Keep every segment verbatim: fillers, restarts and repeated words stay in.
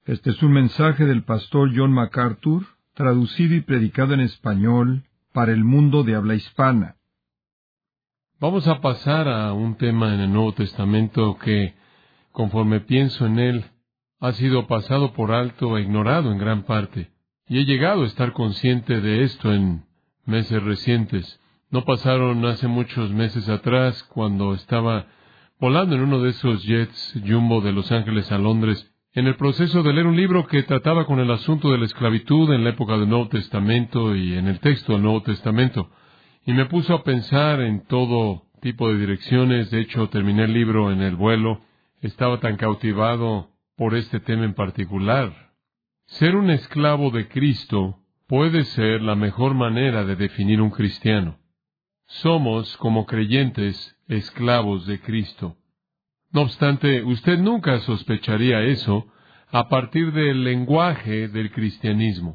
Este es un mensaje del pastor John MacArthur, traducido y predicado en español para el mundo de habla hispana. Vamos a pasar a un tema en el Nuevo Testamento que, conforme pienso en él, ha sido pasado por alto e ignorado en gran parte. Y he llegado a estar consciente de esto en meses recientes. No pasaron hace muchos meses atrás, cuando estaba volando en uno de esos jets jumbo de Los Ángeles a Londres, en el proceso de leer un libro que trataba con el asunto de la esclavitud en la época del Nuevo Testamento y en el texto del Nuevo Testamento. Y me puso a pensar en todo tipo de direcciones. De hecho, terminé el libro en el vuelo. Estaba tan cautivado por este tema en particular. Ser un esclavo de Cristo puede ser la mejor manera de definir un cristiano. Somos, como creyentes, esclavos de Cristo. No obstante, usted nunca sospecharía eso a partir del lenguaje del cristianismo.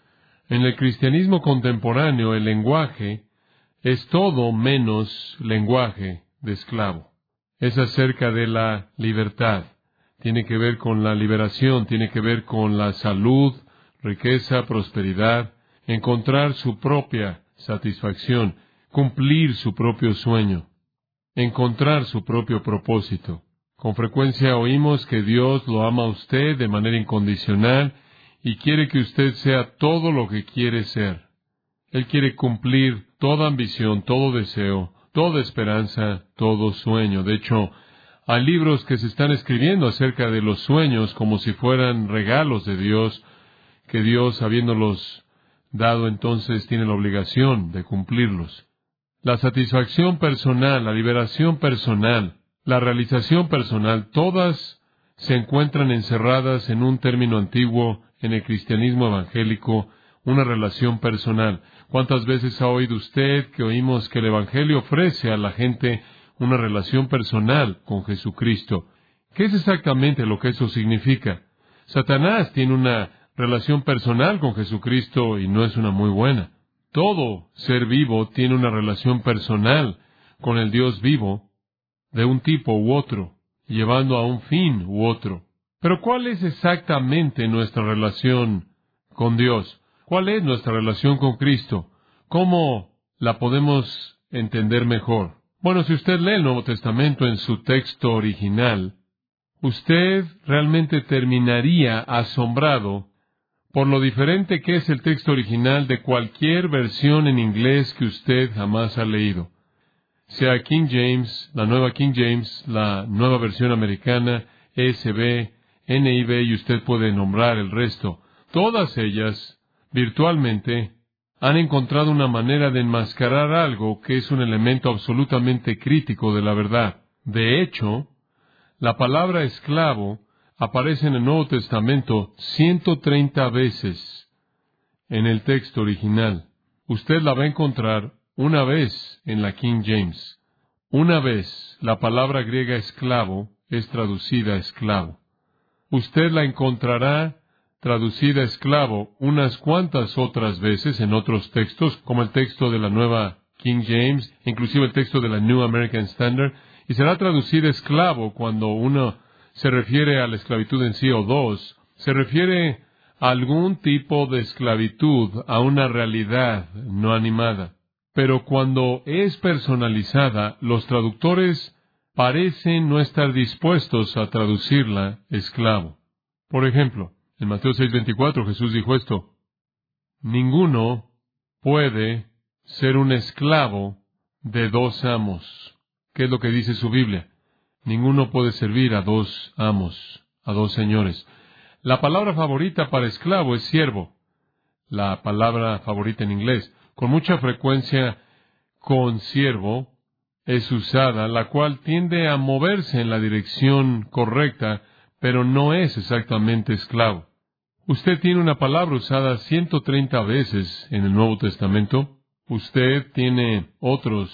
En el cristianismo contemporáneo, el lenguaje es todo menos lenguaje de esclavo. Es acerca de la libertad. Tiene que ver con la liberación, tiene que ver con la salud, riqueza, prosperidad, encontrar su propia satisfacción, cumplir su propio sueño, encontrar su propio propósito. Con frecuencia oímos que Dios lo ama a usted de manera incondicional y quiere que usted sea todo lo que quiere ser. Él quiere cumplir toda ambición, todo deseo, toda esperanza, todo sueño. De hecho, hay libros que se están escribiendo acerca de los sueños como si fueran regalos de Dios, que Dios, habiéndolos dado entonces, tiene la obligación de cumplirlos. La satisfacción personal, la liberación personal, la realización personal, todas se encuentran encerradas en un término antiguo en el cristianismo evangélico, una relación personal. ¿Cuántas veces ha oído usted que oímos que el Evangelio ofrece a la gente una relación personal con Jesucristo? ¿Qué es exactamente lo que eso significa? Satanás tiene una relación personal con Jesucristo y no es una muy buena. Todo ser vivo tiene una relación personal con el Dios vivo de un tipo u otro, llevando a un fin u otro. Pero ¿cuál es exactamente nuestra relación con Dios? ¿Cuál es nuestra relación con Cristo? ¿Cómo la podemos entender mejor? Bueno, si usted lee el Nuevo Testamento en su texto original, usted realmente terminaría asombrado por lo diferente que es el texto original de cualquier versión en inglés que usted jamás ha leído. Sea King James, la nueva King James, la nueva versión americana, E S V, N I V, y usted puede nombrar el resto. Todas ellas, virtualmente, han encontrado una manera de enmascarar algo que es un elemento absolutamente crítico de la verdad. De hecho, la palabra esclavo aparece en el Nuevo Testamento ciento treinta veces en el texto original. Usted la va a encontrar una vez en la King James. Una vez la palabra griega esclavo es traducida esclavo. Usted la encontrará traducida esclavo unas cuantas otras veces en otros textos, como el texto de la nueva King James, inclusive el texto de la New American Standard, y será traducida esclavo cuando uno se refiere a la esclavitud en sí, o dos, se refiere a algún tipo de esclavitud, a una realidad no animada. Pero cuando es personalizada, los traductores parecen no estar dispuestos a traducirla esclavo. Por ejemplo, en Mateo seis veinticuatro Jesús dijo esto: ninguno puede ser un esclavo de dos amos. ¿Qué es lo que dice su Biblia? Ninguno puede servir a dos amos, a dos señores. La palabra favorita para esclavo es siervo. La palabra favorita en inglés, con mucha frecuencia con siervo, es usada, la cual tiende a moverse en la dirección correcta, pero no es exactamente esclavo. Usted tiene una palabra usada ciento treinta veces en el Nuevo Testamento. Usted tiene otros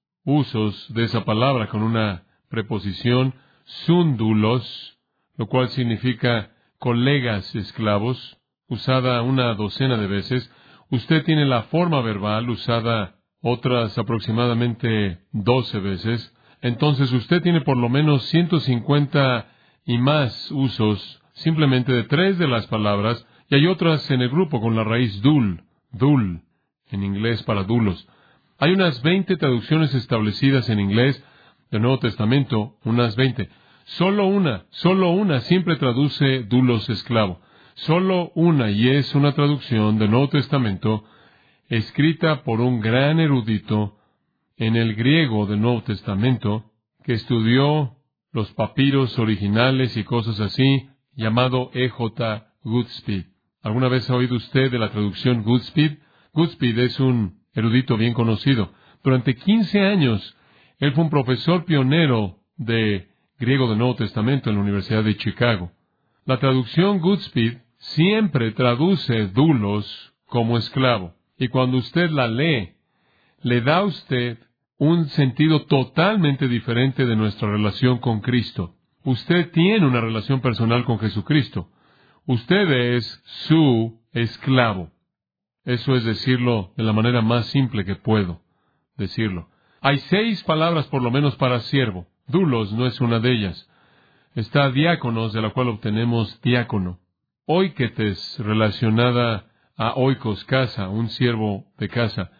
usos de esa palabra con una preposición, sundulos, lo cual significa colegas esclavos, usada una docena de veces. Usted tiene la forma verbal usada otras aproximadamente doce veces. Entonces usted tiene por lo menos ciento cincuenta y más usos, simplemente de tres de las palabras, y hay otras en el grupo con la raíz dul, dul, en inglés para dulos. Hay unas veinte traducciones establecidas en inglés del Nuevo Testamento, unas veinte. Solo una, solo una siempre traduce dulos esclavo. Solo una, y es una traducción del Nuevo Testamento escrita por un gran erudito en el griego del Nuevo Testamento, que estudió los papiros originales y cosas así, llamado E J Goodspeed. ¿Alguna vez ha oído usted de la traducción Goodspeed? Goodspeed es un erudito bien conocido. Durante quince años, él fue un profesor pionero de griego del Nuevo Testamento en la Universidad de Chicago. La traducción Goodspeed siempre traduce dulos como esclavo. Y cuando usted la lee, le da a usted un sentido totalmente diferente de nuestra relación con Cristo. Usted tiene una relación personal con Jesucristo. Usted es su esclavo. Eso es decirlo de la manera más simple que puedo decirlo. Hay seis palabras por lo menos para siervo. Dulos no es una de ellas. Está diáconos, de la cual obtenemos diácono. Oiketes, relacionada a oikos, casa, un siervo de casa.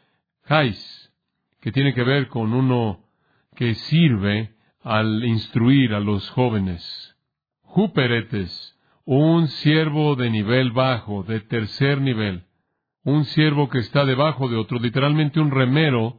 Hais, que tiene que ver con uno que sirve al instruir a los jóvenes. Juperetes, un siervo de nivel bajo, de tercer nivel. Un siervo que está debajo de otro, literalmente un remero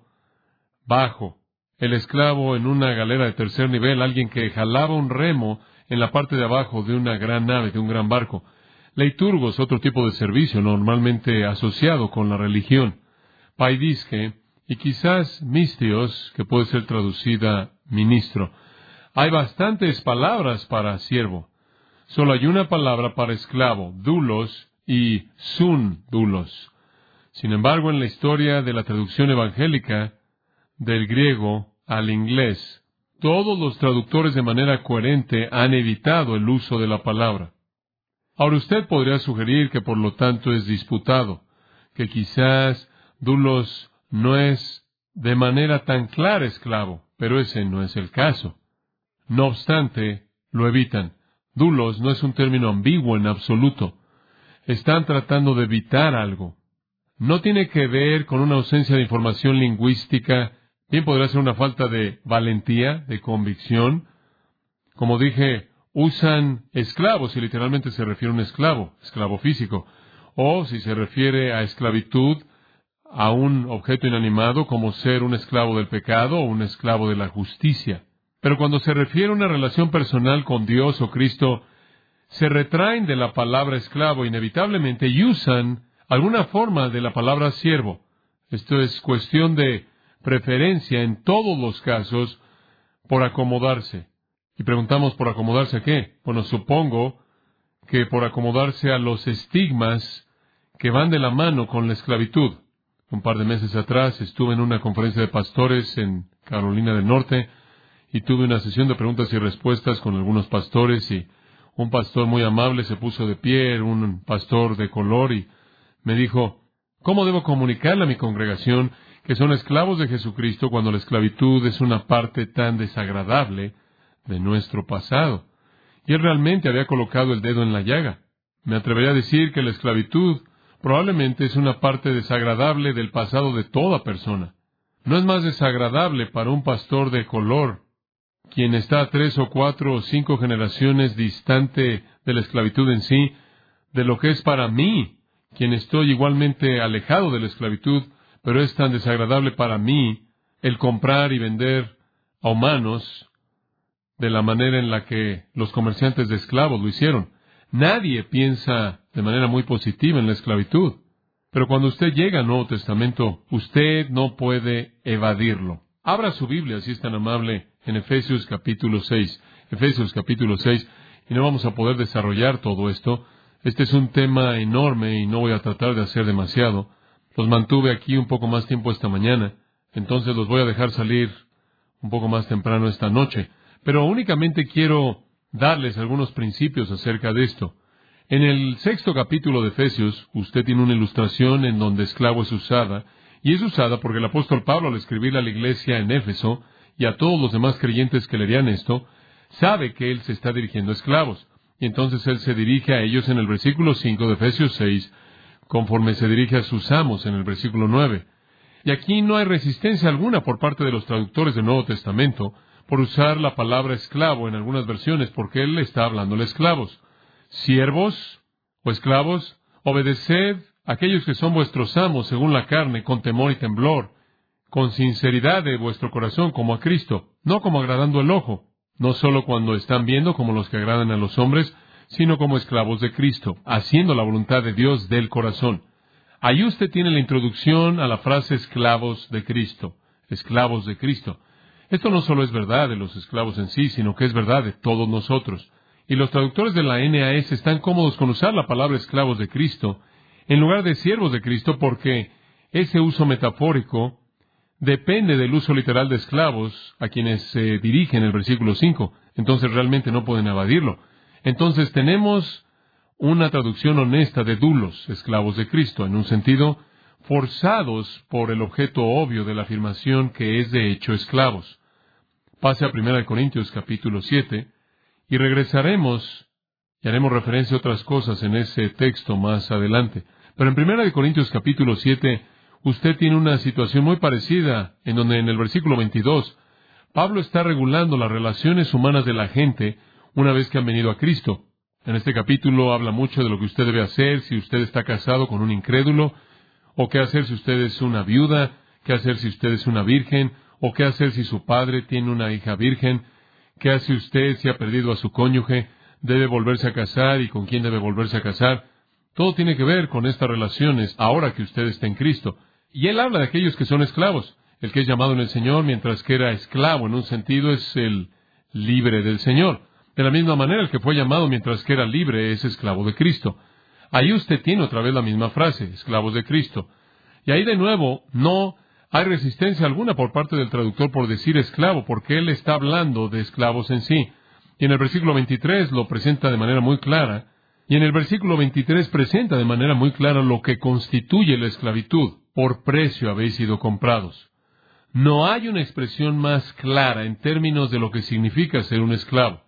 bajo. El esclavo en una galera de tercer nivel, alguien que jalaba un remo en la parte de abajo de una gran nave, de un gran barco. Leiturgos, otro tipo de servicio normalmente asociado con la religión. Paidisque, y quizás mistios, que puede ser traducida ministro. Hay bastantes palabras para siervo. Solo hay una palabra para esclavo, dulos y sun dulos. Sin embargo, en la historia de la traducción evangélica del griego al inglés, todos los traductores de manera coherente han evitado el uso de la palabra. Ahora usted podría sugerir que por lo tanto es disputado, que quizás dulos no es de manera tan clara esclavo, pero ese no es el caso. No obstante, lo evitan. Dulos no es un término ambiguo en absoluto. Están tratando de evitar algo. No tiene que ver con una ausencia de información lingüística. Bien podrá ser una falta de valentía, de convicción. Como dije, usan esclavos y literalmente se refiere a un esclavo, esclavo físico. O si se refiere a esclavitud, a un objeto inanimado como ser un esclavo del pecado o un esclavo de la justicia. Pero cuando se refiere a una relación personal con Dios o Cristo, se retraen de la palabra esclavo inevitablemente y usan alguna forma de la palabra siervo. Esto es cuestión de preferencia en todos los casos por acomodarse. Y preguntamos, ¿por acomodarse a qué? Bueno, supongo que por acomodarse a los estigmas que van de la mano con la esclavitud. Un par de meses atrás estuve en una conferencia de pastores en Carolina del Norte y tuve una sesión de preguntas y respuestas con algunos pastores y un pastor muy amable se puso de pie, un pastor de color, y me dijo, ¿cómo debo comunicarle a mi congregación que son esclavos de Jesucristo cuando la esclavitud es una parte tan desagradable de nuestro pasado? Y él realmente había colocado el dedo en la llaga. Me atrevería a decir que la esclavitud probablemente es una parte desagradable del pasado de toda persona. No es más desagradable para un pastor de color, quien está tres o cuatro o cinco generaciones distante de la esclavitud en sí, de lo que es para mí, quien estoy igualmente alejado de la esclavitud, pero es tan desagradable para mí el comprar y vender a humanos de la manera en la que los comerciantes de esclavos lo hicieron. Nadie piensa de manera muy positiva en la esclavitud. Pero cuando usted llega al Nuevo Testamento, usted no puede evadirlo. Abra su Biblia, si es tan amable, en Efesios capítulo seis. Efesios capítulo seis, y no vamos a poder desarrollar todo esto. Este es un tema enorme y no voy a tratar de hacer demasiado. Los mantuve aquí un poco más tiempo esta mañana, entonces los voy a dejar salir un poco más temprano esta noche. Pero únicamente quiero darles algunos principios acerca de esto. En el sexto capítulo de Efesios, usted tiene una ilustración en donde esclavo es usada, y es usada porque el apóstol Pablo, al escribirle a la iglesia en Éfeso y a todos los demás creyentes que leerían esto, sabe que él se está dirigiendo a esclavos. Y entonces Él se dirige a ellos en el versículo cinco de Efesios seis, conforme se dirige a sus amos en el versículo nueve. Y aquí no hay resistencia alguna por parte de los traductores del Nuevo Testamento por usar la palabra esclavo en algunas versiones, porque Él está hablando a esclavos. Siervos o esclavos, obedeced a aquellos que son vuestros amos según la carne, con temor y temblor, con sinceridad de vuestro corazón, como a Cristo, no como agradando el ojo, no solo cuando están viendo como los que agradan a los hombres, sino como esclavos de Cristo, haciendo la voluntad de Dios del corazón. Ahí usted tiene la introducción a la frase esclavos de Cristo, esclavos de Cristo. Esto no solo es verdad de los esclavos en sí, sino que es verdad de todos nosotros. Y los traductores de la N A S están cómodos con usar la palabra esclavos de Cristo en lugar de siervos de Cristo, porque ese uso metafórico depende del uso literal de esclavos a quienes se dirige en el versículo cinco. Entonces realmente no pueden evadirlo. Entonces tenemos una traducción honesta de dulos, esclavos de Cristo, en un sentido, forzados por el objeto obvio de la afirmación que es de hecho esclavos. Pase a primera de Corintios capítulo siete, y regresaremos y haremos referencia a otras cosas en ese texto más adelante. Pero en primera de Corintios capítulo siete, usted tiene una situación muy parecida, en donde en el versículo veintidós, Pablo está regulando las relaciones humanas de la gente una vez que han venido a Cristo. En este capítulo habla mucho de lo que usted debe hacer si usted está casado con un incrédulo, o qué hacer si usted es una viuda, qué hacer si usted es una virgen, o qué hacer si su padre tiene una hija virgen, qué hace usted si ha perdido a su cónyuge, debe volverse a casar y con quién debe volverse a casar. Todo tiene que ver con estas relaciones ahora que usted está en Cristo. Y él habla de aquellos que son esclavos. El que es llamado en el Señor, mientras que era esclavo en un sentido, es el libre del Señor. De la misma manera, el que fue llamado mientras que era libre es esclavo de Cristo. Ahí usted tiene otra vez la misma frase, esclavos de Cristo. Y ahí de nuevo, no hay resistencia alguna por parte del traductor por decir esclavo, porque él está hablando de esclavos en sí. Y en el versículo veintitrés lo presenta de manera muy clara, y en el versículo veintitrés presenta de manera muy clara lo que constituye la esclavitud. Por precio habéis sido comprados. No hay una expresión más clara en términos de lo que significa ser un esclavo.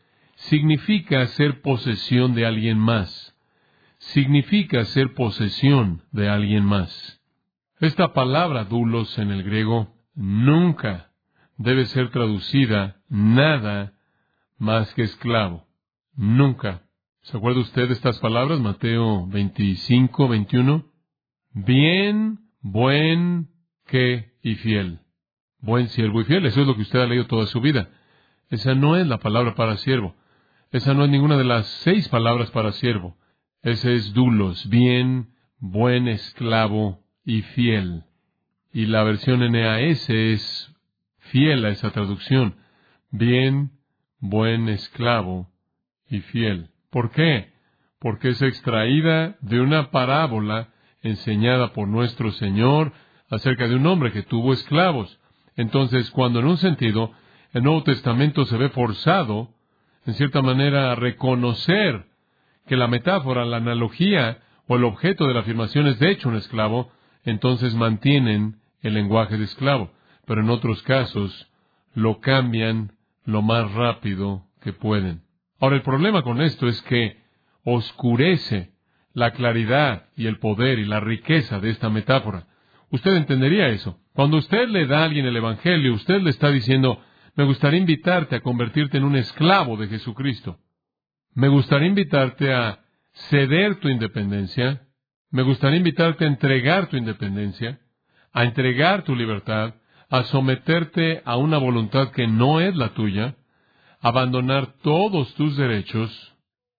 Significa ser posesión de alguien más. Significa ser posesión de alguien más. Esta palabra doulos en el griego nunca debe ser traducida nada más que esclavo. Nunca. ¿Se acuerda usted de estas palabras? Mateo veinticinco, veintiuno. Bien, buen, que y fiel. Buen siervo y fiel. Eso es lo que usted ha leído toda su vida. Esa no es la palabra para siervo. Esa no es ninguna de las seis palabras para siervo. Ese es doulos, bien, buen esclavo y fiel. Y la versión N A S es fiel a esa traducción. Bien, buen esclavo y fiel. ¿Por qué? Porque es extraída de una parábola enseñada por nuestro Señor acerca de un hombre que tuvo esclavos. Entonces, cuando en un sentido el Nuevo Testamento se ve forzado, en cierta manera, a reconocer que la metáfora, la analogía o el objeto de la afirmación es de hecho un esclavo, entonces mantienen el lenguaje de esclavo. Pero en otros casos lo cambian lo más rápido que pueden. Ahora, el problema con esto es que oscurece la claridad y el poder y la riqueza de esta metáfora. Usted entendería eso. Cuando usted le da a alguien el Evangelio, usted le está diciendo, me gustaría invitarte a convertirte en un esclavo de Jesucristo. Me gustaría invitarte a ceder tu independencia. Me gustaría invitarte a entregar tu independencia, a entregar tu libertad, a someterte a una voluntad que no es la tuya, abandonar todos tus derechos,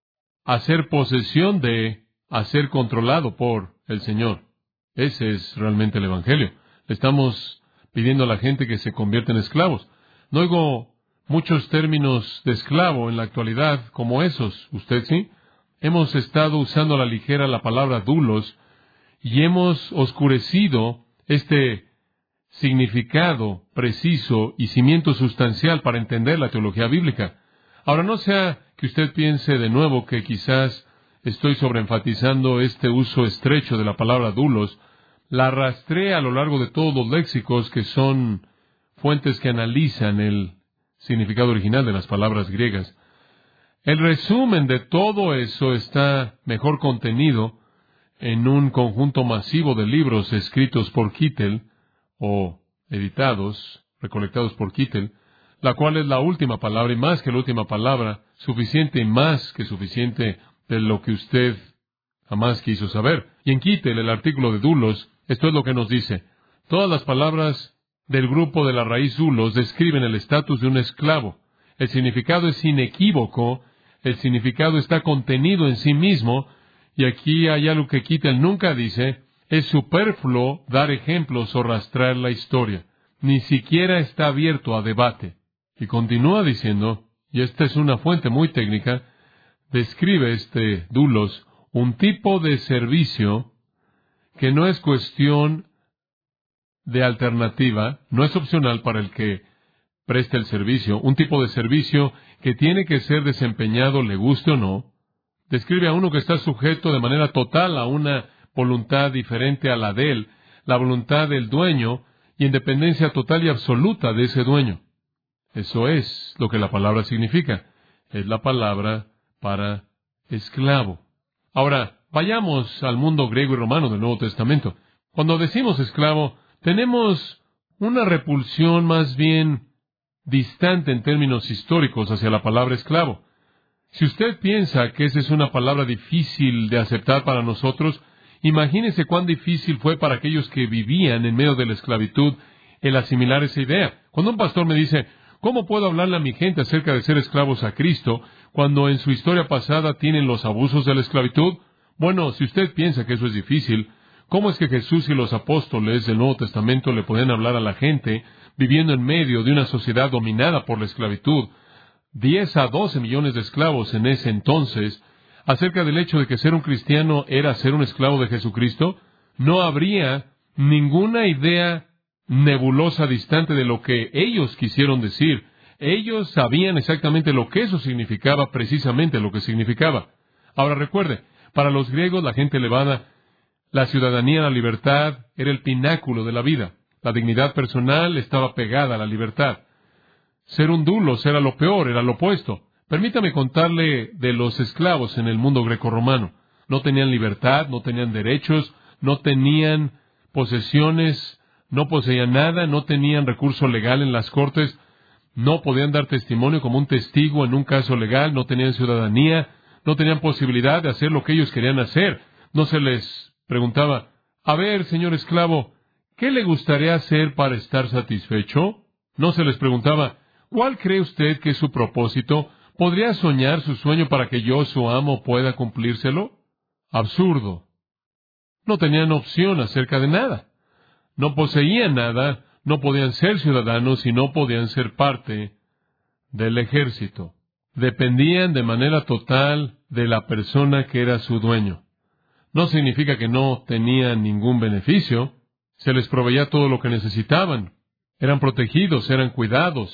a ser posesión de, a ser controlado por el Señor. Ese es realmente el Evangelio. Le estamos pidiendo a la gente que se convierta en esclavos. No oigo muchos términos de esclavo en la actualidad como esos. ¿Usted sí? Hemos estado usando a la ligera la palabra doulos y hemos oscurecido este significado preciso y cimiento sustancial para entender la teología bíblica. Ahora, no sea que usted piense de nuevo que quizás estoy sobreenfatizando este uso estrecho de la palabra doulos. La arrastré a lo largo de todos los léxicos que son fuentes que analizan el significado original de las palabras griegas. El resumen de todo eso está mejor contenido en un conjunto masivo de libros escritos por Kittel, o editados, recolectados por Kittel, la cual es la última palabra, y más que la última palabra, suficiente y más que suficiente de lo que usted jamás quiso saber. Y en Kittel, el artículo de Dulos, esto es lo que nos dice. Todas las palabras del grupo de la raíz Dulos describen el estatus de un esclavo. El significado es inequívoco, el significado está contenido en sí mismo, y aquí hay algo que Kittel nunca dice: es superfluo dar ejemplos o rastrear la historia. Ni siquiera está abierto a debate. Y continúa diciendo, y esta es una fuente muy técnica, describe este Dulos un tipo de servicio que no es cuestión de alternativa, no es opcional para el que preste el servicio, un tipo de servicio que tiene que ser desempeñado, le guste o no. Describe a uno que está sujeto de manera total a una voluntad diferente a la de él, la voluntad del dueño, y en dependencia total y absoluta de ese dueño. Eso es lo que la palabra significa. Es la palabra para esclavo. Ahora, vayamos al mundo griego y romano del Nuevo Testamento. Cuando decimos esclavo, tenemos una repulsión más bien distante en términos históricos hacia la palabra esclavo. Si usted piensa que esa es una palabra difícil de aceptar para nosotros, imagínese cuán difícil fue para aquellos que vivían en medio de la esclavitud el asimilar esa idea. Cuando un pastor me dice, ¿cómo puedo hablarle a mi gente acerca de ser esclavos a Cristo cuando en su historia pasada tienen los abusos de la esclavitud? Bueno, si usted piensa que eso es difícil, ¿cómo es que Jesús y los apóstoles del Nuevo Testamento le pueden hablar a la gente viviendo en medio de una sociedad dominada por la esclavitud, diez a doce millones de esclavos en ese entonces, acerca del hecho de que ser un cristiano era ser un esclavo de Jesucristo? No habría ninguna idea nebulosa distante de lo que ellos quisieron decir. Ellos sabían exactamente lo que eso significaba, precisamente lo que significaba. Ahora recuerde, para los griegos, la gente elevada, la ciudadanía, la libertad, era el pináculo de la vida. La dignidad personal estaba pegada a la libertad. Ser un dulos era lo peor, era lo opuesto. Permítame contarle de los esclavos en el mundo grecorromano. No tenían libertad, no tenían derechos, no tenían posesiones, no poseían nada, no tenían recurso legal en las cortes, no podían dar testimonio como un testigo en un caso legal, no tenían ciudadanía, no tenían posibilidad de hacer lo que ellos querían hacer. No se les preguntaba, a ver, señor esclavo, ¿qué le gustaría hacer para estar satisfecho? No se les preguntaba, ¿cuál cree usted que es su propósito? ¿Podría soñar su sueño para que yo, su amo, pueda cumplírselo? Absurdo. No tenían opción acerca de nada. No poseían nada, no podían ser ciudadanos y no podían ser parte del ejército. Dependían de manera total de la persona que era su dueño. No significa que no tenían ningún beneficio. Se les proveía todo lo que necesitaban. Eran protegidos, eran cuidados.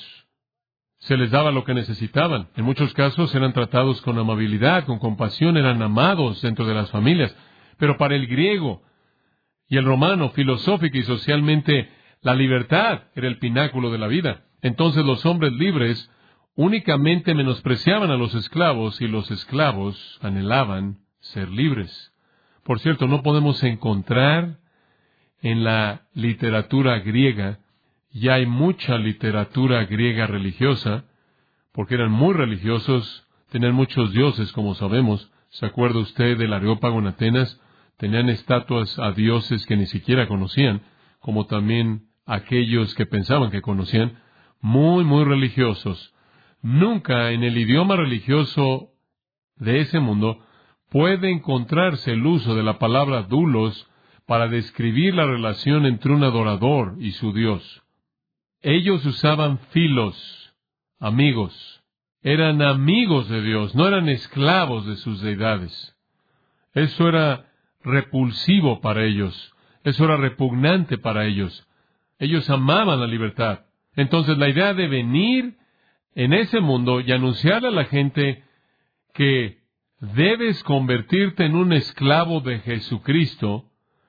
Se les daba lo que necesitaban. En muchos casos eran tratados con amabilidad, con compasión, eran amados dentro de las familias. Pero para el griego y el romano, filosófica y socialmente, la libertad era el pináculo de la vida. Entonces los hombres libres únicamente menospreciaban a los esclavos y los esclavos anhelaban ser libres. Por cierto, no podemos encontrar en la literatura griega, y hay mucha literatura griega religiosa, porque eran muy religiosos, tenían muchos dioses, como sabemos. ¿Se acuerda usted del Areópago en Atenas? Tenían estatuas a dioses que ni siquiera conocían, como también aquellos que pensaban que conocían, muy, muy religiosos. Nunca en el idioma religioso de ese mundo puede encontrarse el uso de la palabra doulos para describir la relación entre un adorador y su Dios. Ellos usaban filos, amigos. Eran amigos de Dios, no eran esclavos de sus deidades. Eso era repulsivo para ellos. Eso era repugnante para ellos. Ellos amaban la libertad. Entonces la idea de venir en ese mundo y anunciarle a la gente que debes convertirte en un esclavo de Jesucristo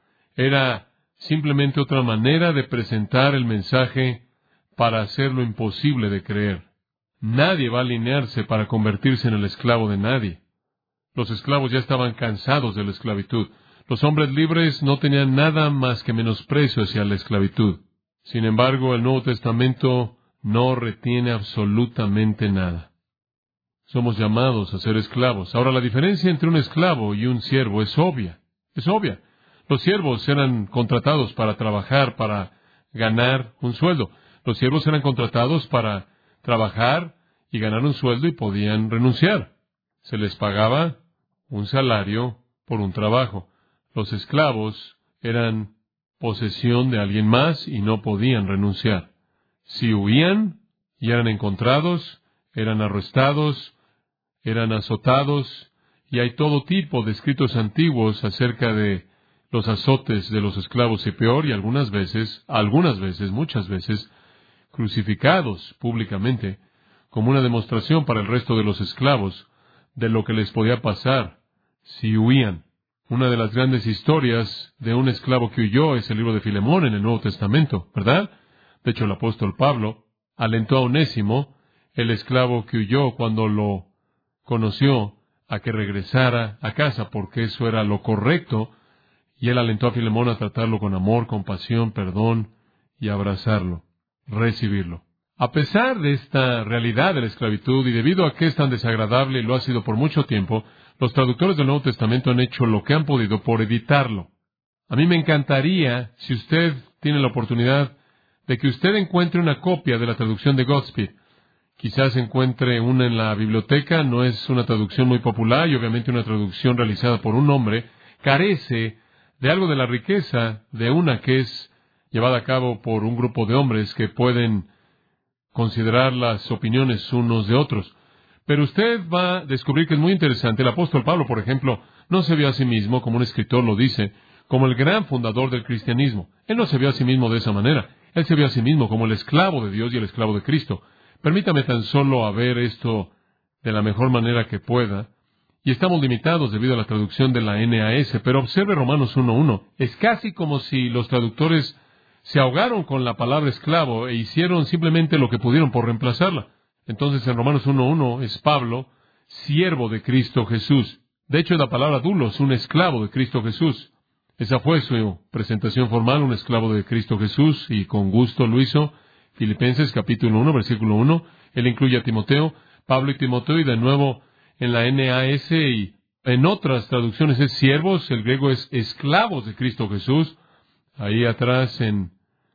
era simplemente otra manera de presentar el mensaje para hacer lo imposible de creer. Nadie va a alinearse para convertirse en el esclavo de nadie. Los esclavos ya estaban cansados de la esclavitud. Los hombres libres no tenían nada más que menosprecio hacia la esclavitud. Sin embargo, el Nuevo Testamento no retiene absolutamente nada. Somos llamados a ser esclavos. Ahora, la diferencia entre un esclavo y un siervo es obvia. Es obvia. Los siervos eran contratados para trabajar, para ganar un sueldo. Los siervos eran contratados para trabajar y ganar un sueldo y podían renunciar. Se les pagaba un salario por un trabajo. Los esclavos eran posesión de alguien más y no podían renunciar. Si huían y eran encontrados, eran arrestados, eran azotados, y hay todo tipo de escritos antiguos acerca de los azotes de los esclavos y peor, y algunas veces, algunas veces, muchas veces, crucificados públicamente, como una demostración para el resto de los esclavos de lo que les podía pasar si huían. Una de las grandes historias de un esclavo que huyó es el libro de Filemón en el Nuevo Testamento, ¿verdad? De hecho, el apóstol Pablo alentó a Onésimo, el esclavo que huyó, cuando lo conoció, a que regresara a casa, porque eso era lo correcto, y él alentó a Filemón a tratarlo con amor, compasión, perdón, y abrazarlo, recibirlo. A pesar de esta realidad de la esclavitud, y debido a que es tan desagradable y lo ha sido por mucho tiempo, los traductores del Nuevo Testamento han hecho lo que han podido por evitarlo. A mí me encantaría, si usted tiene la oportunidad, de que usted encuentre una copia de la traducción de Godspeed. Quizás encuentre una en la biblioteca. No es una traducción muy popular y obviamente una traducción realizada por un hombre. Carece de algo de la riqueza de una que es llevada a cabo por un grupo de hombres que pueden considerar las opiniones unos de otros. Pero usted va a descubrir que es muy interesante. El apóstol Pablo, por ejemplo, no se vio a sí mismo, como un escritor lo dice, como el gran fundador del cristianismo. Él no se vio a sí mismo de esa manera. Él se vio a sí mismo como el esclavo de Dios y el esclavo de Cristo. Permítame tan solo a ver esto de la mejor manera que pueda. Y estamos limitados debido a la traducción de la N A S, pero observe Romanos uno uno. Es casi como si los traductores se ahogaron con la palabra esclavo e hicieron simplemente lo que pudieron por reemplazarla. Entonces en Romanos uno uno es Pablo, siervo de Cristo Jesús. De hecho, la palabra doulos, un esclavo de Cristo Jesús. Esa fue su presentación formal, un esclavo de Cristo Jesús, y con gusto lo hizo. Filipenses capítulo uno, versículo uno. Él incluye a Timoteo, Pablo y Timoteo, y de nuevo en la N A S y en otras traducciones es siervos, el griego es esclavos de Cristo Jesús. Ahí atrás en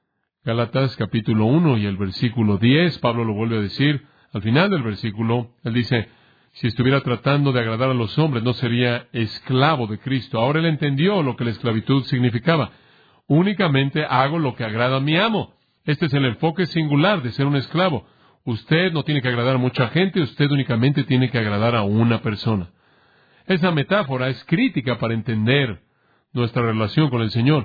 Gálatas capítulo uno y el versículo diez, Pablo lo vuelve a decir. Al final del versículo, él dice, si estuviera tratando de agradar a los hombres, no sería esclavo de Cristo. Ahora él entendió lo que la esclavitud significaba. Únicamente hago lo que agrada a mi amo. Este es el enfoque singular de ser un esclavo. Usted no tiene que agradar a mucha gente, usted únicamente tiene que agradar a una persona. Esa metáfora es crítica para entender nuestra relación con el Señor.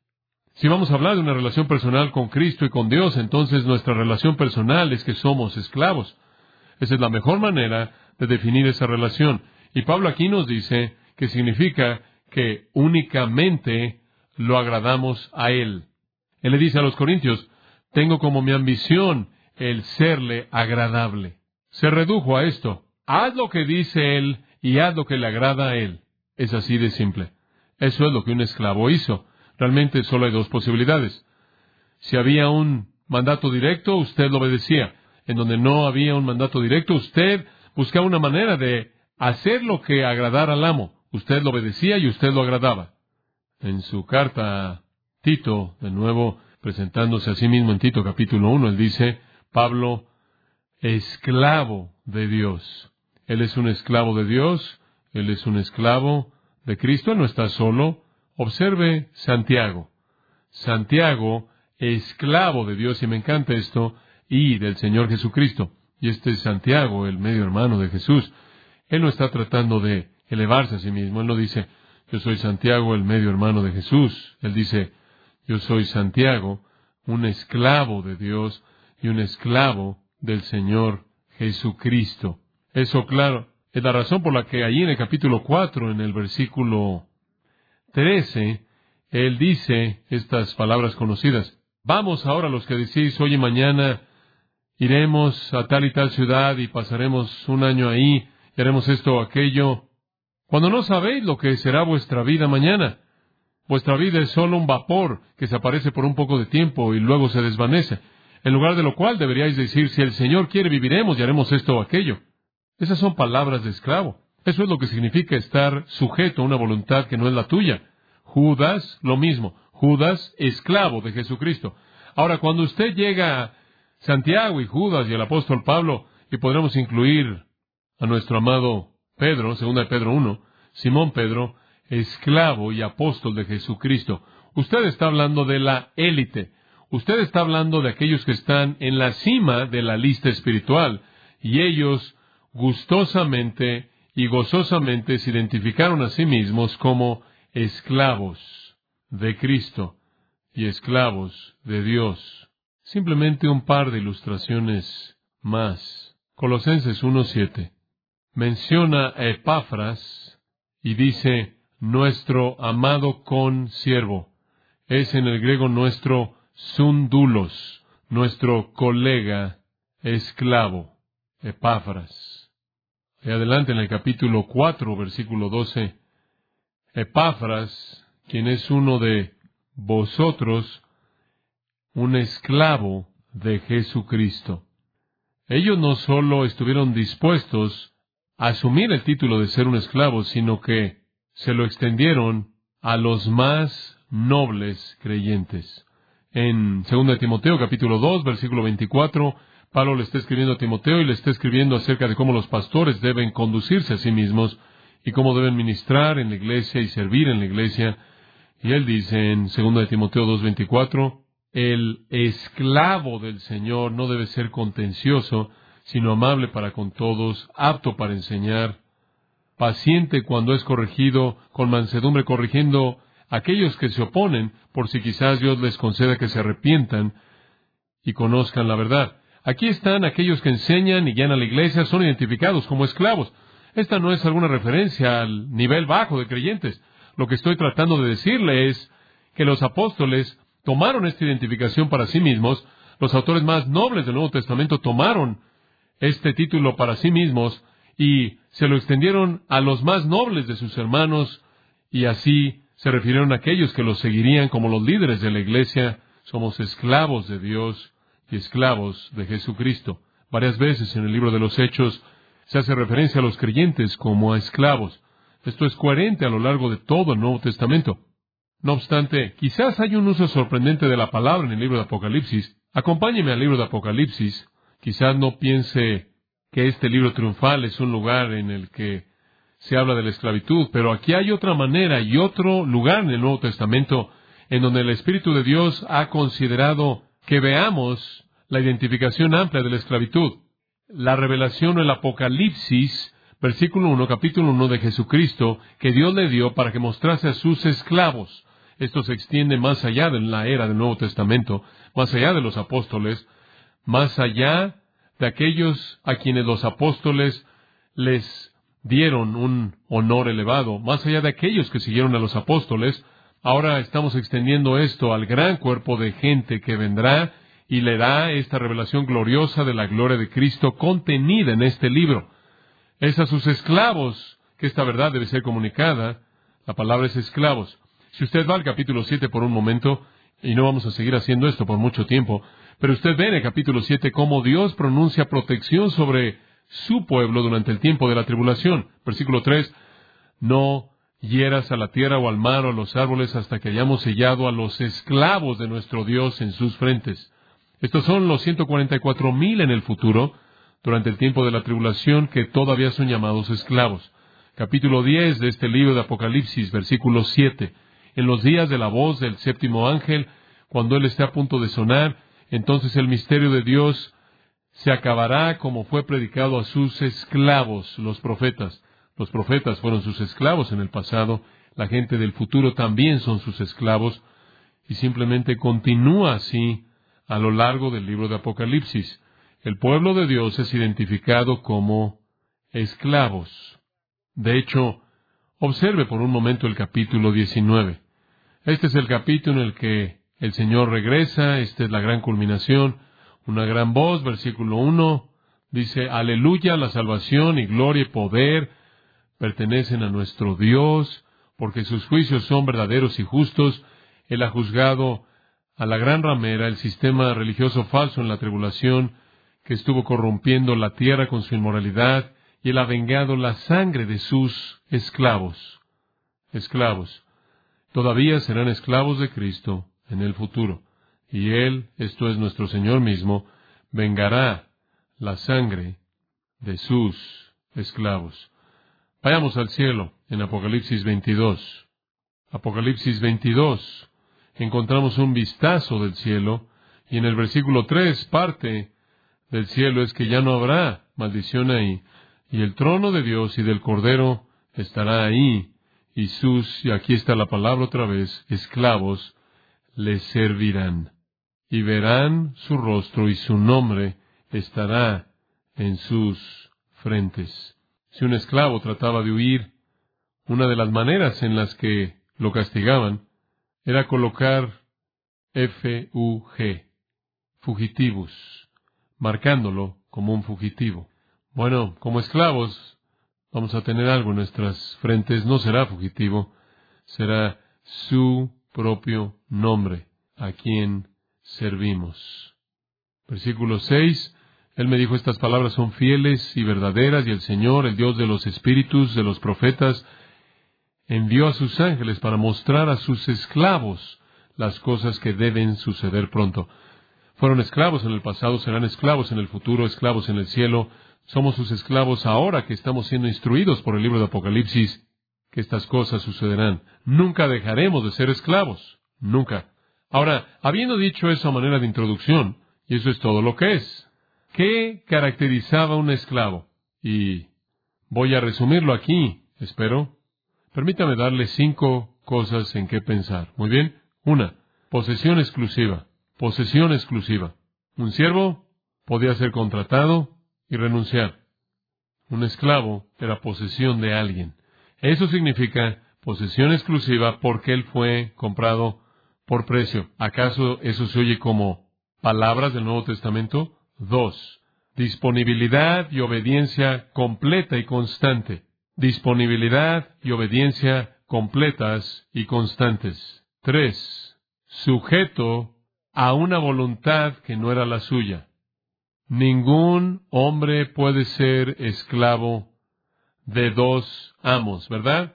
Si vamos a hablar de una relación personal con Cristo y con Dios, entonces nuestra relación personal es que somos esclavos. Esa es la mejor manera de definir esa relación. Y Pablo aquí nos dice que significa que únicamente lo agradamos a Él. Él le dice a los corintios, tengo como mi ambición el serle agradable. Se redujo a esto. Haz lo que dice Él y haz lo que le agrada a Él. Es así de simple. Eso es lo que un esclavo hizo. Realmente solo hay dos posibilidades. Si había un mandato directo, usted lo obedecía. En donde no había un mandato directo, usted buscaba una manera de hacer lo que agradara al amo. Usted lo obedecía y usted lo agradaba. En su carta a Tito, de nuevo presentándose a sí mismo en Tito capítulo uno, él dice, Pablo, esclavo de Dios. Él es un esclavo de Dios, él es un esclavo de Cristo, él no está solo. Observe Santiago. Santiago, esclavo de Dios, y me encanta esto, y del Señor Jesucristo. Y este es Santiago, el medio hermano de Jesús. Él no está tratando de elevarse a sí mismo. Él no dice, yo soy Santiago, el medio hermano de Jesús. Él dice, yo soy Santiago, un esclavo de Dios y un esclavo del Señor Jesucristo. Eso, claro, es la razón por la que allí en el capítulo cuatro, en el versículo trece, él dice estas palabras conocidas. Vamos ahora los que decís, hoy y mañana iremos a tal y tal ciudad y pasaremos un año ahí y haremos esto o aquello, cuando no sabéis lo que será vuestra vida mañana. Vuestra vida es solo un vapor que se aparece por un poco de tiempo y luego se desvanece. En lugar de lo cual deberíais decir, si el Señor quiere, viviremos y haremos esto o aquello. Esas son palabras de esclavo. Eso es lo que significa estar sujeto a una voluntad que no es la tuya. Judas, lo mismo. Judas, esclavo de Jesucristo. Ahora, cuando usted llega a Santiago y Judas y el apóstol Pablo, y podremos incluir a nuestro amado Pedro, segunda de Pedro uno, Simón Pedro, esclavo y apóstol de Jesucristo. Usted está hablando de la élite. Usted está hablando de aquellos que están en la cima de la lista espiritual, y ellos gustosamente y gozosamente se identificaron a sí mismos como esclavos de Cristo y esclavos de Dios. Simplemente un par de ilustraciones más. Colosenses uno siete menciona a Epafras y dice, nuestro amado consiervo. Es en el griego nuestro sundulos, nuestro colega esclavo, Epafras. Y adelante en el capítulo cuatro, versículo doce, Epafras, quien es uno de vosotros, un esclavo de Jesucristo. Ellos no solo estuvieron dispuestos a asumir el título de ser un esclavo, sino que se lo extendieron a los más nobles creyentes. En segunda de Timoteo, capítulo dos, versículo veinticuatro, Pablo le está escribiendo a Timoteo y le está escribiendo acerca de cómo los pastores deben conducirse a sí mismos y cómo deben ministrar en la iglesia y servir en la iglesia. Y él dice en segunda de Timoteo dos veinticuatro, el esclavo del Señor no debe ser contencioso, sino amable para con todos, apto para enseñar, paciente cuando es corregido, con mansedumbre corrigiendo a aquellos que se oponen, por si quizás Dios les conceda que se arrepientan y conozcan la verdad. Aquí están aquellos que enseñan y guían a la iglesia, son identificados como esclavos. Esta no es alguna referencia al nivel bajo de creyentes. Lo que estoy tratando de decirle es que los apóstoles tomaron esta identificación para sí mismos. Los autores más nobles del Nuevo Testamento tomaron este título para sí mismos y se lo extendieron a los más nobles de sus hermanos, y así se refirieron a aquellos que los seguirían como los líderes de la iglesia. Somos esclavos de Dios y esclavos de Jesucristo. Varias veces en el libro de los Hechos se hace referencia a los creyentes como a esclavos. Esto es coherente a lo largo de todo el Nuevo Testamento. No obstante, quizás hay un uso sorprendente de la palabra en el libro de Apocalipsis. Acompáñeme al libro de Apocalipsis. Quizás no piense que este libro triunfal es un lugar en el que se habla de la esclavitud, pero aquí hay otra manera y otro lugar en el Nuevo Testamento en donde el Espíritu de Dios ha considerado que veamos la identificación amplia de la esclavitud. La revelación del Apocalipsis, versículo uno, capítulo uno de Jesucristo, que Dios le dio para que mostrase a sus esclavos. Esto se extiende más allá de la era del Nuevo Testamento, más allá de los apóstoles, más allá de aquellos a quienes los apóstoles les dieron un honor elevado, más allá de aquellos que siguieron a los apóstoles. Ahora estamos extendiendo esto al gran cuerpo de gente que vendrá y le da esta revelación gloriosa de la gloria de Cristo contenida en este libro. Es a sus esclavos que esta verdad debe ser comunicada. La palabra es esclavos. Si usted va al capítulo siete por un momento, y no vamos a seguir haciendo esto por mucho tiempo, pero usted ve en el capítulo siete cómo Dios pronuncia protección sobre su pueblo durante el tiempo de la tribulación. Versículo tres, no hieras a la tierra o al mar o a los árboles hasta que hayamos sellado a los esclavos de nuestro Dios en sus frentes. Estos son los ciento cuarenta y cuatro mil en el futuro, durante el tiempo de la tribulación, que todavía son llamados esclavos. Capítulo diez de este libro de Apocalipsis, versículo siete. En los días de la voz del séptimo ángel, cuando él esté a punto de sonar, entonces el misterio de Dios se acabará como fue predicado a sus esclavos, los profetas. Los profetas fueron sus esclavos en el pasado, la gente del futuro también son sus esclavos, y simplemente continúa así a lo largo del libro de Apocalipsis. El pueblo de Dios es identificado como esclavos. De hecho, observe por un momento el capítulo diecinueve. Este es el capítulo en el que el Señor regresa, esta es la gran culminación. una gran voz, versículo uno, dice, aleluya, la salvación y gloria y poder pertenecen a nuestro Dios, porque sus juicios son verdaderos y justos. Él ha juzgado a la gran ramera, el sistema religioso falso en la tribulación, que estuvo corrompiendo la tierra con su inmoralidad, y Él ha vengado la sangre de sus esclavos. Esclavos. Todavía serán esclavos de Cristo en el futuro. Y Él, esto es nuestro Señor mismo, vengará la sangre de sus esclavos. Vayamos al cielo en Apocalipsis veintidós. Apocalipsis veintidós. Encontramos un vistazo del cielo, y en el versículo tres, parte del cielo es que ya no habrá maldición ahí, y el trono de Dios y del Cordero estará ahí, y sus, y aquí está la palabra otra vez, esclavos, les servirán, y verán su rostro, y su nombre estará en sus frentes. Si un esclavo trataba de huir, una de las maneras en las que lo castigaban era colocar F U G, fugitivus, marcándolo como un fugitivo. Bueno, como esclavos vamos a tener algo en nuestras frentes, no será fugitivo, será su propio nombre, a quien servimos. Versículo seis, Él me dijo, estas palabras son fieles y verdaderas, y el Señor, el Dios de los espíritus, de los profetas, envió a sus ángeles para mostrar a sus esclavos las cosas que deben suceder pronto. Fueron esclavos en el pasado, serán esclavos en el futuro, esclavos en el cielo. Somos sus esclavos ahora que estamos siendo instruidos por el libro de Apocalipsis que estas cosas sucederán. Nunca dejaremos de ser esclavos. Nunca. Ahora, habiendo dicho eso a manera de introducción, y eso es todo lo que es, ¿qué caracterizaba a un esclavo? Y voy a resumirlo aquí, espero. Permítame darle cinco cosas en qué pensar. Muy bien. Una, posesión exclusiva. Posesión exclusiva. Un siervo podía ser contratado y renunciar. Un esclavo era posesión de alguien. Eso significa posesión exclusiva porque él fue comprado por precio. ¿Acaso eso se oye como palabras del Nuevo Testamento? Dos, disponibilidad y obediencia completa y constante. Disponibilidad y obediencia completas y constantes. Tres, sujeto a una voluntad que no era la suya. Ningún hombre puede ser esclavo de dos amos, ¿verdad?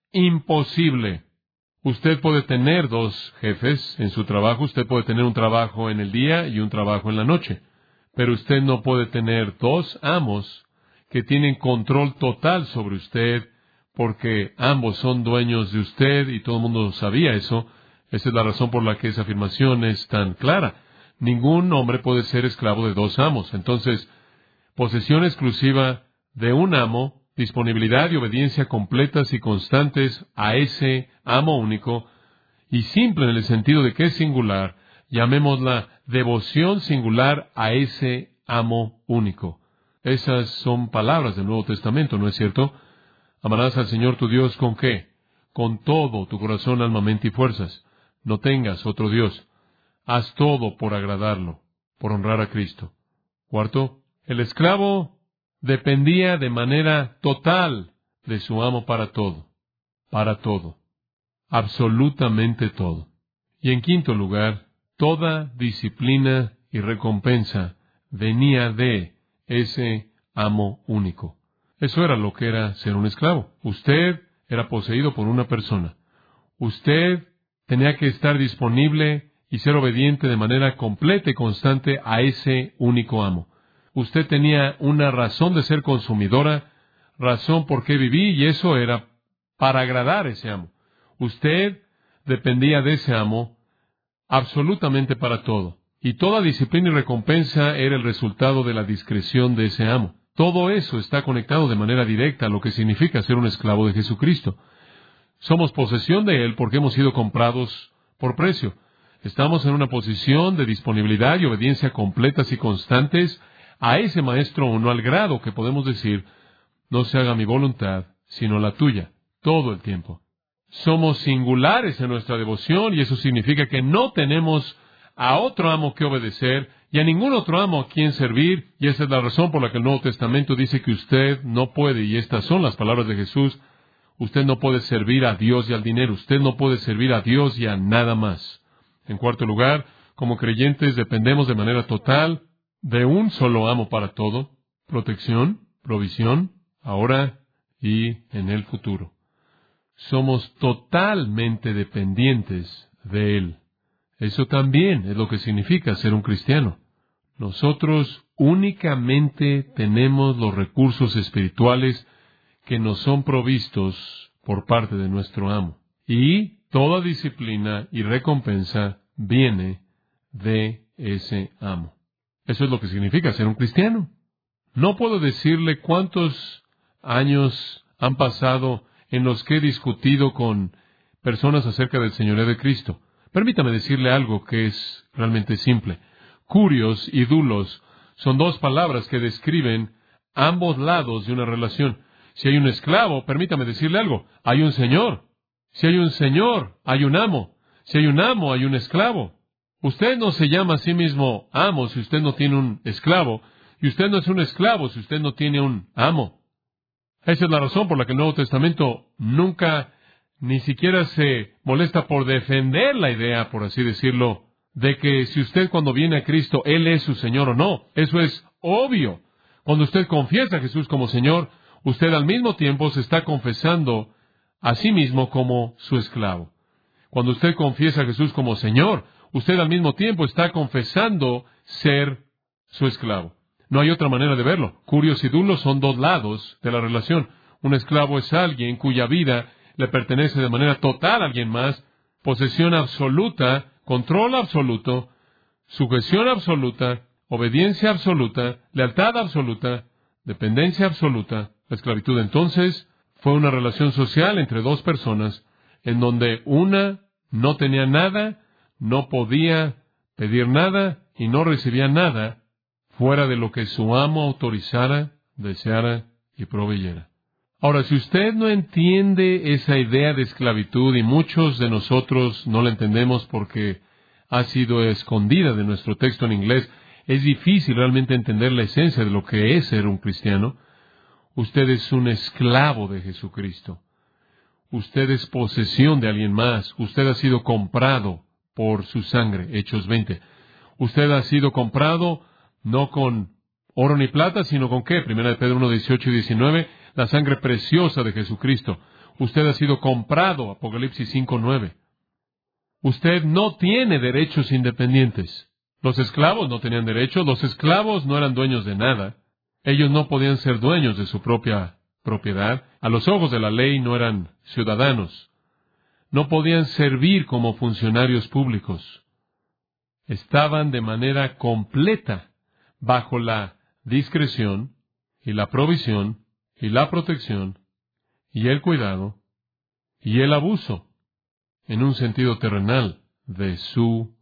Imposible. Usted puede tener dos jefes en su trabajo, usted puede tener un trabajo en el día y un trabajo en la noche, pero usted no puede tener dos amos que tienen control total sobre usted, porque ambos son dueños de usted y todo el mundo sabía eso. Esa es la razón por la que esa afirmación es tan clara. Ningún hombre puede ser esclavo de dos amos. Entonces, posesión exclusiva de un amo, disponibilidad y obediencia completas y constantes a ese amo único, y simple en el sentido de que es singular, llamémosla devoción singular a ese amo único. Esas son palabras del Nuevo Testamento, ¿no es cierto? Amarás al Señor tu Dios ¿con qué? Con todo tu corazón, alma, mente y fuerzas. No tengas otro Dios. Haz todo por agradarlo, por honrar a Cristo. Cuarto, el esclavo dependía de manera total de su amo para todo. Para todo. Absolutamente todo. Y en quinto lugar, toda disciplina y recompensa venía de ese amo único. Eso era lo que era ser un esclavo. Usted era poseído por una persona. Usted tenía que estar disponible y ser obediente de manera completa y constante a ese único amo. Usted tenía una razón de ser consumidora, razón por qué viví, y eso era para agradar a ese amo. Usted dependía de ese amo absolutamente para todo. Y toda disciplina y recompensa era el resultado de la discreción de ese amo. Todo eso está conectado de manera directa a lo que significa ser un esclavo de Jesucristo. Somos posesión de Él porque hemos sido comprados por precio. Estamos en una posición de disponibilidad y obediencia completas y constantes a ese Maestro uno, al grado que podemos decir, no se haga mi voluntad, sino la tuya, todo el tiempo. Somos singulares en nuestra devoción y eso significa que no tenemos a otro amo que obedecer y a ningún otro amo a quien servir, y esa es la razón por la que el Nuevo Testamento dice que usted no puede, y estas son las palabras de Jesús, usted no puede servir a Dios y al dinero, usted no puede servir a Dios y a nada más. En cuarto lugar, como creyentes dependemos de manera total de un solo amo para todo, protección, provisión, ahora y en el futuro. Somos totalmente dependientes de Él. Eso también es lo que significa ser un cristiano. Nosotros únicamente tenemos los recursos espirituales que nos son provistos por parte de nuestro amo. Y toda disciplina y recompensa viene de ese amo. Eso es lo que significa ser un cristiano. No puedo decirle cuántos años han pasado en los que he discutido con personas acerca del señorío de Cristo. Permítame decirle algo que es realmente simple. Curios y dulos son dos palabras que describen ambos lados de una relación. Si hay un esclavo, permítame decirle algo, hay un señor. Si hay un señor, hay un amo. Si hay un amo, hay un esclavo. Usted no se llama a sí mismo amo si usted no tiene un esclavo, y usted no es un esclavo si usted no tiene un amo. Esa es la razón por la que el Nuevo Testamento nunca ni siquiera se molesta por defender la idea, por así decirlo, de que si usted cuando viene a Cristo, Él es su Señor o no. Eso es obvio. Cuando usted confiesa a Jesús como Señor, usted al mismo tiempo se está confesando a sí mismo como su esclavo. Cuando usted confiesa a Jesús como Señor, usted al mismo tiempo está confesando ser su esclavo. No hay otra manera de verlo. Curios y dulos son dos lados de la relación. Un esclavo es alguien cuya vida le pertenece de manera total a alguien más, posesión absoluta, control absoluto, sujeción absoluta, obediencia absoluta, lealtad absoluta, dependencia absoluta. La esclavitud entonces fue una relación social entre dos personas en donde una no tenía nada, no podía pedir nada y no recibía nada fuera de lo que su amo autorizara, deseara y proveyera. Ahora, si usted no entiende esa idea de esclavitud, y muchos de nosotros no la entendemos porque ha sido escondida de nuestro texto en inglés, es difícil realmente entender la esencia de lo que es ser un cristiano. Usted es un esclavo de Jesucristo. Usted es posesión de alguien más. Usted ha sido comprado por su sangre. Hechos veinte. Usted ha sido comprado no con oro ni plata, sino con ¿qué? Primera de Pedro uno, dieciocho y diecinueve. La sangre preciosa de Jesucristo. Usted ha sido comprado. Apocalipsis cinco, nueve. Usted no tiene derechos independientes. Los esclavos no tenían derechos. Los esclavos no eran dueños de nada. Ellos no podían ser dueños de su propia propiedad. A los ojos de la ley no eran ciudadanos. No podían servir como funcionarios públicos. Estaban de manera completa bajo la discreción y la provisión y la protección y el cuidado y el abuso, en un sentido terrenal, de su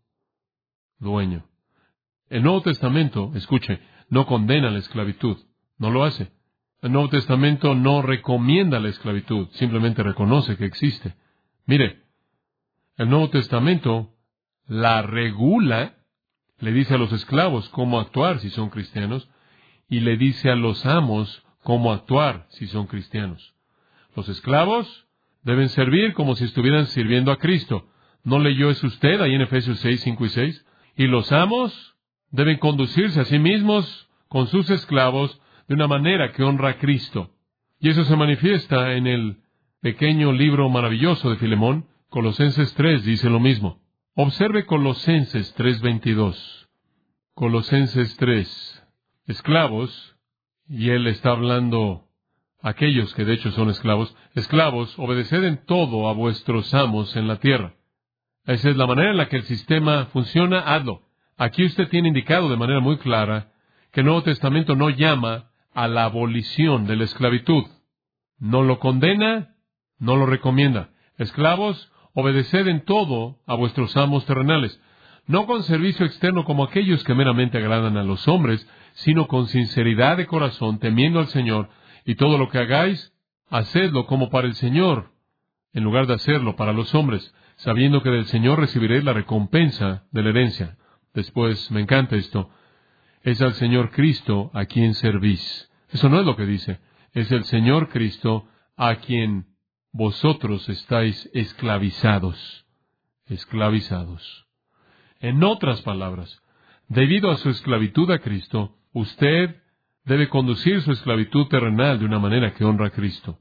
dueño. El Nuevo Testamento, escuche, no condena la esclavitud, no lo hace. El Nuevo Testamento no recomienda la esclavitud, simplemente reconoce que existe. Mire, el Nuevo Testamento la regula, le dice a los esclavos cómo actuar si son cristianos, y le dice a los amos cómo actuar si son cristianos. Los esclavos deben servir como si estuvieran sirviendo a Cristo. ¿No leyó eso usted ahí en Efesios seis, cinco y seis? Y los amos deben conducirse a sí mismos con sus esclavos de una manera que honra a Cristo. Y eso se manifiesta en el pequeño libro maravilloso de Filemón. Colosenses tres dice lo mismo. Observe Colosenses tres veintidós. Colosenses tres. Esclavos, y él está hablando a aquellos que de hecho son esclavos. Esclavos, obedeced en todo a vuestros amos en la tierra. Esa es la manera en la que el sistema funciona, hazlo. Aquí usted tiene indicado de manera muy clara que el Nuevo Testamento no llama a la abolición de la esclavitud. No lo condena, no lo recomienda. Esclavos, obedeced en todo a vuestros amos terrenales, no con servicio externo como aquellos que meramente agradan a los hombres, sino con sinceridad de corazón, temiendo al Señor, y todo lo que hagáis, hacedlo como para el Señor, en lugar de hacerlo para los hombres, sabiendo que del Señor recibiréis la recompensa de la herencia. Después, me encanta esto, es al Señor Cristo a quien servís. Eso no es lo que dice. Es el Señor Cristo a quien vosotros estáis esclavizados. Esclavizados. En otras palabras, debido a su esclavitud a Cristo, usted debe conducir su esclavitud terrenal de una manera que honra a Cristo.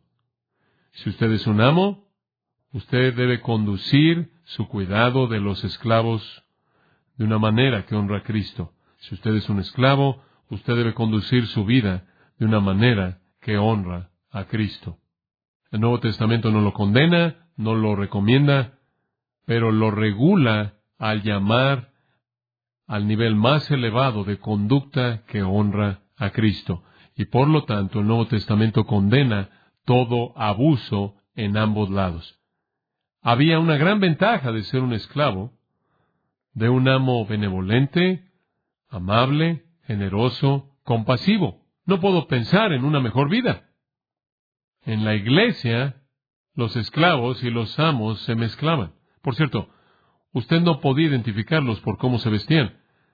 Si usted es un amo, usted debe conducir su cuidado de los esclavos de una manera que honra a Cristo. Si usted es un esclavo, usted debe conducir su vida de una manera que honra a Cristo. El Nuevo Testamento no lo condena, no lo recomienda, pero lo regula al llamar al nivel más elevado de conducta que honra a Cristo. Y por lo tanto, el Nuevo Testamento condena todo abuso en ambos lados. Había una gran ventaja de ser un esclavo, de un amo benevolente, amable, generoso, compasivo. No puedo pensar en una mejor vida. En la iglesia, los esclavos y los amos se mezclaban. Por cierto, usted no podía identificarlos por cómo se vestían.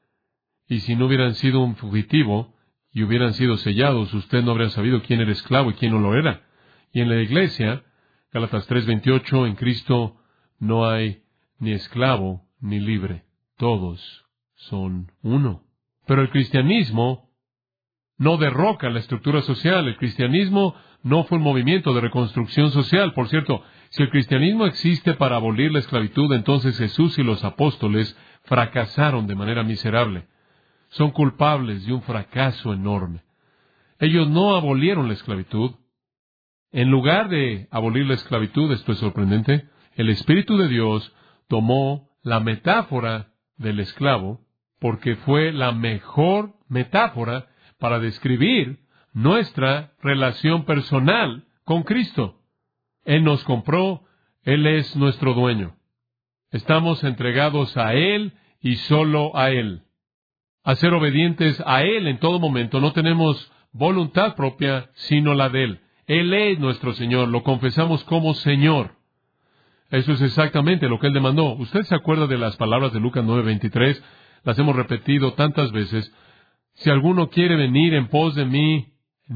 Y si no hubieran sido un fugitivo y hubieran sido sellados, usted no habría sabido quién era esclavo y quién no lo era. Y en la iglesia, Gálatas tres veintiocho, en Cristo no hay ni esclavo ni libre. Todos son uno. Pero el cristianismo no derroca la estructura social. El cristianismo no fue un movimiento de reconstrucción social. Por cierto, si el cristianismo existe para abolir la esclavitud, entonces Jesús y los apóstoles fracasaron de manera miserable. Son culpables de un fracaso enorme. Ellos no abolieron la esclavitud. En lugar de abolir la esclavitud, esto es sorprendente, el Espíritu de Dios tomó la metáfora del esclavo, porque fue la mejor metáfora para describir nuestra relación personal con Cristo. Él nos compró, Él es nuestro dueño. Estamos entregados a Él y solo a Él. A ser obedientes a Él en todo momento. No tenemos voluntad propia, sino la de Él. Él es nuestro Señor, lo confesamos como Señor. Eso es exactamente lo que Él demandó. ¿Usted se acuerda de las palabras de Lucas nueve veintitrés? Las hemos repetido tantas veces. Si alguno quiere venir en pos de mí,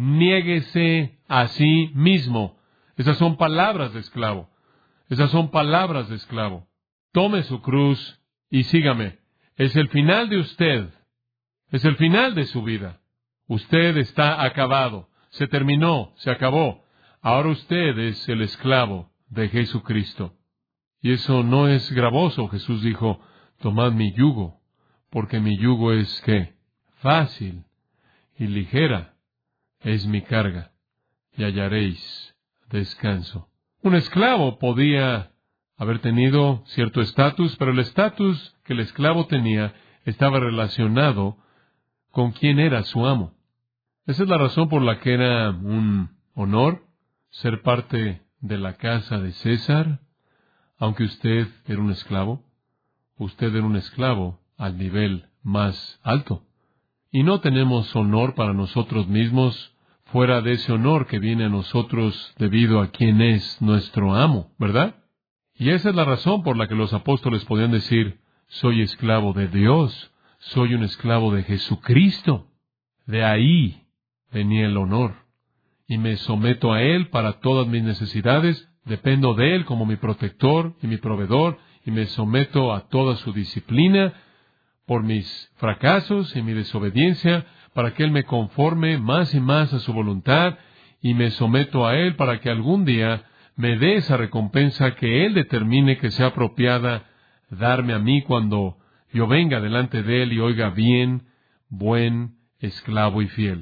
niéguese a sí mismo. Esas son palabras de esclavo. Esas son palabras de esclavo. Tome su cruz y sígame. Es el final de usted. Es el final de su vida. Usted está acabado. Se terminó, se acabó. Ahora usted es el esclavo de Jesucristo. Y eso no es gravoso. Jesús dijo, tomad mi yugo, porque mi yugo es, ¿qué? Fácil y ligera es mi carga, y hallaréis descanso. Un esclavo podía haber tenido cierto estatus, pero el estatus que el esclavo tenía estaba relacionado con quién era su amo. Esa es la razón por la que era un honor ser parte de la casa de César, aunque usted era un esclavo. Usted era un esclavo al nivel más alto. Y no tenemos honor para nosotros mismos fuera de ese honor que viene a nosotros debido a quién es nuestro amo, ¿verdad? Y esa es la razón por la que los apóstoles podían decir, soy esclavo de Dios, soy un esclavo de Jesucristo. De ahí venía el honor. Y me someto a Él para todas mis necesidades, dependo de Él como mi protector y mi proveedor, y me someto a toda su disciplina por mis fracasos y mi desobediencia, para que Él me conforme más y más a su voluntad, y me someto a Él para que algún día me dé esa recompensa que Él determine que sea apropiada darme a mí cuando yo venga delante de Él y oiga bien, buen esclavo y fiel.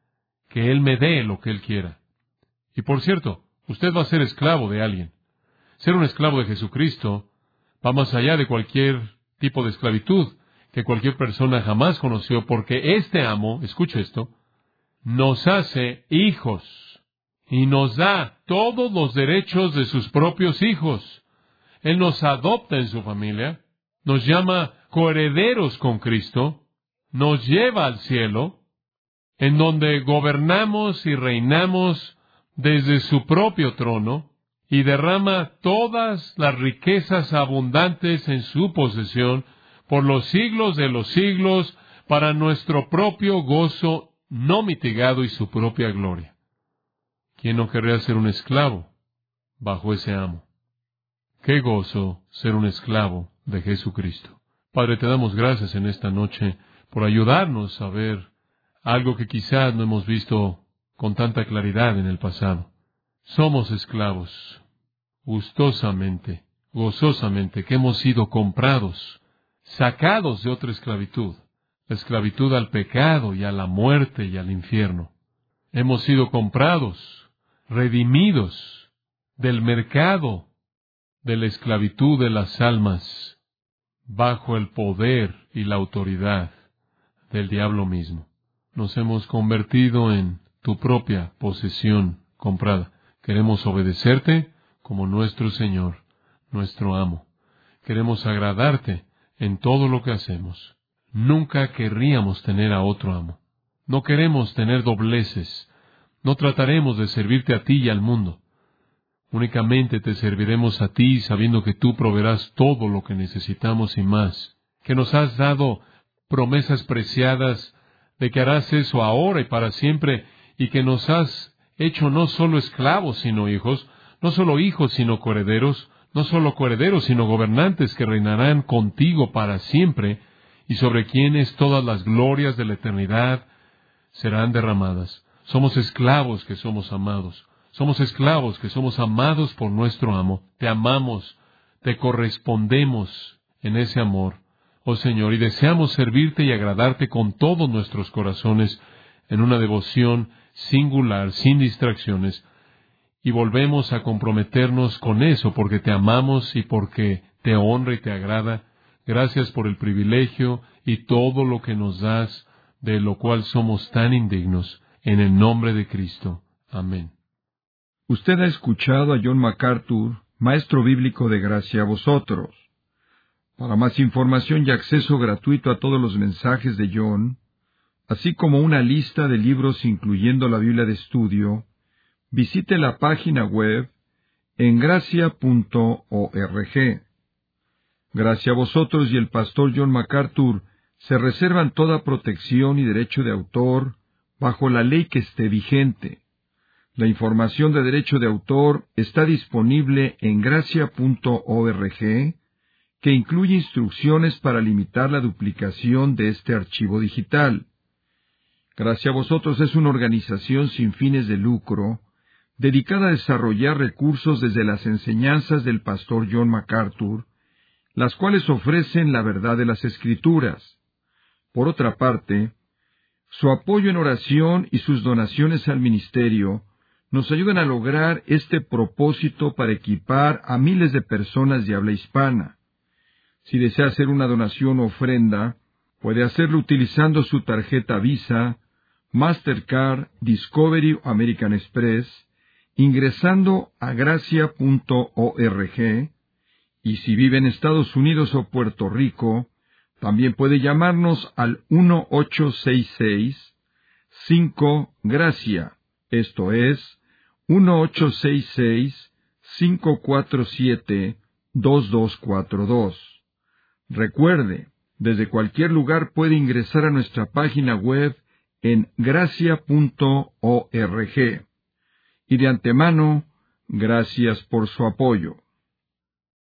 Que Él me dé lo que Él quiera. Y por cierto, usted va a ser esclavo de alguien. Ser un esclavo de Jesucristo va más allá de cualquier tipo de esclavitud que cualquier persona jamás conoció, porque este amo, escuche esto, nos hace hijos y nos da todos los derechos de sus propios hijos. Él nos adopta en su familia, nos llama coherederos con Cristo, nos lleva al cielo, en donde gobernamos y reinamos desde su propio trono, y derrama todas las riquezas abundantes en su posesión, por los siglos de los siglos, para nuestro propio gozo no mitigado y su propia gloria. ¿Quién no querría ser un esclavo bajo ese amo? ¡Qué gozo ser un esclavo de Jesucristo! Padre, te damos gracias en esta noche por ayudarnos a ver algo que quizás no hemos visto con tanta claridad en el pasado. Somos esclavos, gustosamente, gozosamente, que hemos sido comprados, sacados de otra esclavitud, la esclavitud al pecado y a la muerte y al infierno. Hemos sido comprados, redimidos del mercado de la esclavitud de las almas, bajo el poder y la autoridad del diablo mismo. Nos hemos convertido en tu propia posesión comprada. Queremos obedecerte como nuestro Señor, nuestro amo. Queremos agradarte en todo lo que hacemos. Nunca querríamos tener a otro amo. No queremos tener dobleces. No trataremos de servirte a ti y al mundo. Únicamente te serviremos a ti, sabiendo que tú proveerás todo lo que necesitamos y más, que nos has dado promesas preciadas de que harás eso ahora y para siempre, y que nos has hecho no solo esclavos, sino hijos, no solo hijos, sino coherederos, no solo coherederos, sino gobernantes que reinarán contigo para siempre, y sobre quienes todas las glorias de la eternidad serán derramadas. Somos esclavos que somos amados. Somos esclavos que somos amados por nuestro amo. Te amamos, te correspondemos en ese amor, oh Señor, y deseamos servirte y agradarte con todos nuestros corazones en una devoción singular, sin distracciones, y volvemos a comprometernos con eso porque te amamos y porque te honra y te agrada. Gracias por el privilegio y todo lo que nos das, de lo cual somos tan indignos, en el nombre de Cristo. Amén. Usted ha escuchado a John MacArthur, maestro bíblico de Gracia a Vosotros. Para más información y acceso gratuito a todos los mensajes de John, así como una lista de libros incluyendo la Biblia de estudio, visite la página web en gracia punto org. Gracia a Vosotros y el pastor John MacArthur se reservan toda protección y derecho de autor bajo la ley que esté vigente. La información de derecho de autor está disponible en gracia punto org, que incluye instrucciones para limitar la duplicación de este archivo digital. Gracia a Vosotros es una organización sin fines de lucro, dedicada a desarrollar recursos desde las enseñanzas del pastor John MacArthur, las cuales ofrecen la verdad de las Escrituras. Por otra parte, su apoyo en oración y sus donaciones al ministerio nos ayudan a lograr este propósito para equipar a miles de personas de habla hispana. Si desea hacer una donación o ofrenda, puede hacerlo utilizando su tarjeta Visa, Mastercard, Discovery o American Express, ingresando a gracia punto org, y si vive en Estados Unidos o Puerto Rico, también puede llamarnos al uno ocho seis seis cinco Gracia, esto es, uno ocho seis seis cinco cuatro siete dos dos cuatro dos. Recuerde, desde cualquier lugar puede ingresar a nuestra página web en gracia punto org. Y de antemano, gracias por su apoyo.